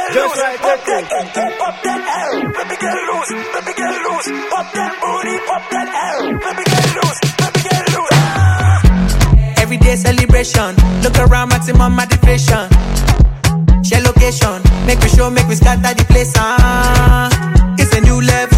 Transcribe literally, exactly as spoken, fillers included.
Just like that. Pop that L, let me get loose, let me get loose. Pop that booty, pop that L, let me get loose, let me get loose. Ah. Everyday celebration, look around, maximum motivation. Share location, make we show, make we scatter the place. Ah, it's a new level.